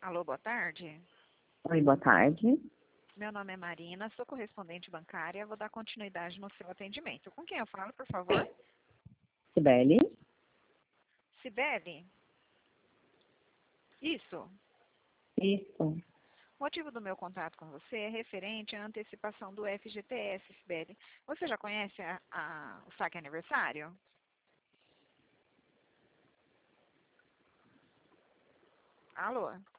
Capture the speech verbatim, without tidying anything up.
Alô, boa tarde. Oi, boa tarde. Meu nome é Marina, sou correspondente bancária. Vou dar continuidade no seu atendimento. Com quem eu falo, por favor? Sibeli? Cibele? Isso. Isso. O motivo do meu contato com você é referente à antecipação do F G T S, Cibele. Você já conhece a, a, o saque aniversário? Alô?